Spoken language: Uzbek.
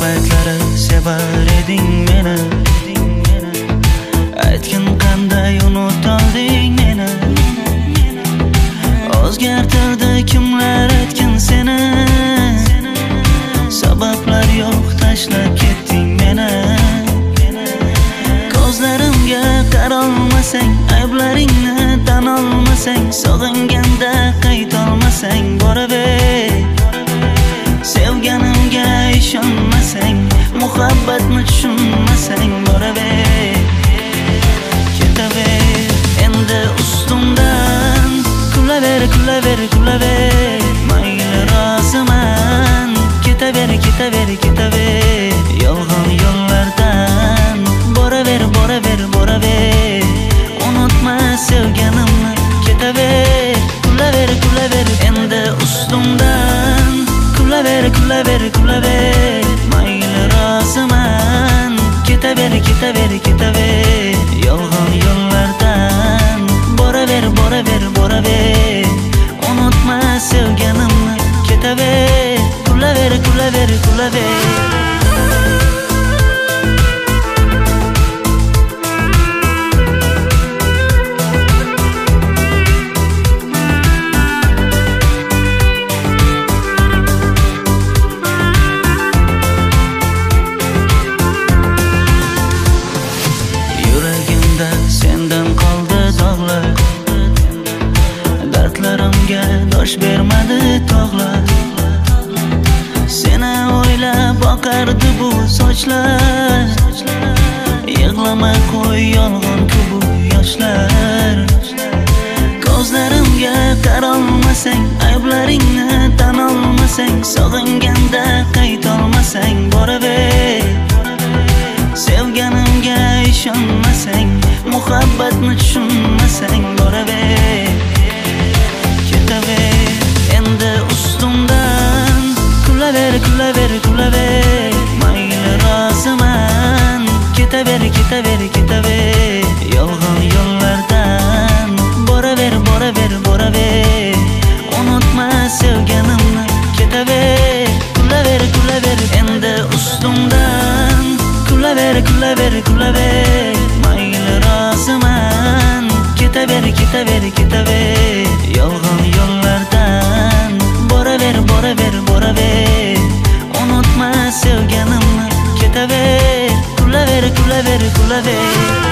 paytlari sevar eding meni. Aytgin qanday unutolding meni. O'zgartirdi kimlar aytgin seni. Sabablar yo'q tashlab ketding meni. Ko'zlarimga qarolmasang, ayblaringni tan olmasang, sog'inganda qaytolmasang boraver. Sevganimga ishonmasang, muhabbatni tushunmasang boraver. Ketaver endi ustimdan, kulaver, kulaver, kulaver. Mayli roziman, ketaver, ketaver, ketaver. Yolg'on yo'llardan boraver, boraver, boraver. Unutma sevganimni, ketaver, kulaver, kulaver. Endi ustimdan, kulaver, kulaver, kulaver. Mayli roziman, ketaver, ketaver, ketaver. Yolg'on yo'llardan boraver, boraver, boraver. Unutma sevganimni, ketaver, kulaver, kulaver, kulaver. Dardlarimga dosh bermadi tog'lar. Seni o'ylab boqardi bu sochlar. Yig'lama qo'y yolg'on-ku bu yoshlar. Ko'zlarimga qarolmasang, ayblaringni tan olmasang, sog'inganda qaytolmasang boraver. Sevganimga ishonmasang, muhabbatni tushunmasang boraver. Ketaver endi ustimdan, kulaver, kulaver, kulaver. Mayli roziman, ketaver, ketaver, ketaver. Yolg'on yo'llardan boraver, boraver, boraver. Unutma sevganimni, ketaver, kulaver, kulaver. Endi ustimdan, kulaver, kulaver, kulaver. Mayli roziman, ketaver, ketaver, ketaver. Yolg'on yo'llardan boraver, boraver, boraver. Unutma sevganimni, ketaver, kulaver, kulaver, kulaver.